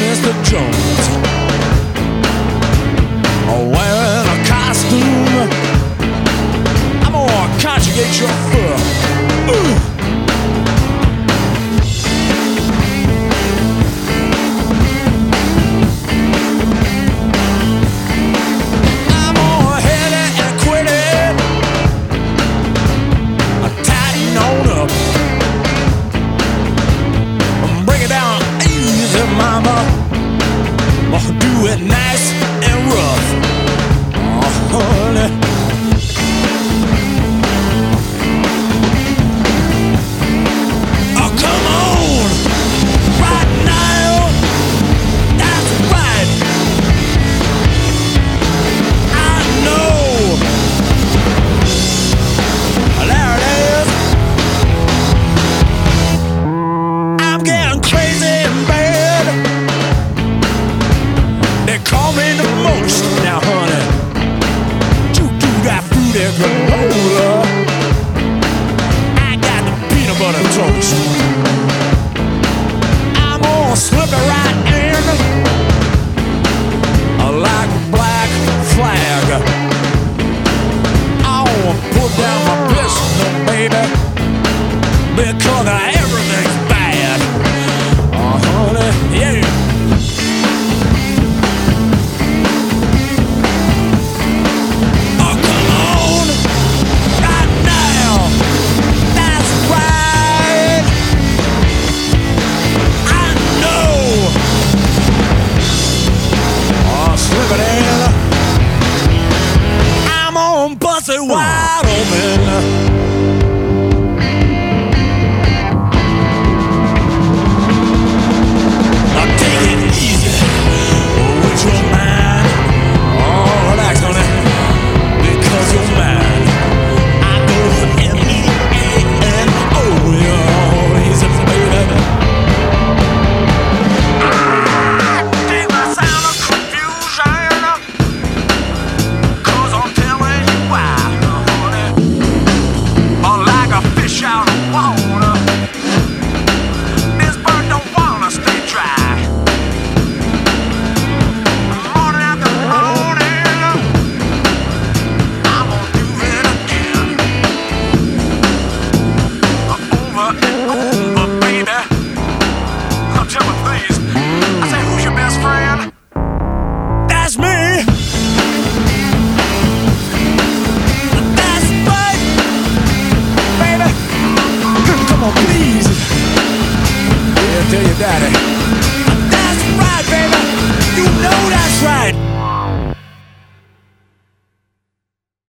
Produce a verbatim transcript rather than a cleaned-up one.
Mister Jones, wearing a costume. I'm gonna conjugate your fur. Ooh. I'm gonna hit it and quit it. I tighten on up. Bring it down easy, mama. Oh, do it nice and rough. Oh, honey. Oh, come on. Right now. That's right. I know. There it is. I'm getting crazy in bed. They call me the most now, honey. You do that fruity granola. I got the peanut butter toast. I'm gonna slip it right in like a black flag. I wanna put down my pistol, baby, because everything's bad. Oh, honey, yeah. Oh, come on, right now. That's right. I know. Oh, slip it in. I'm gonna bust it wide open. Tell your daddy.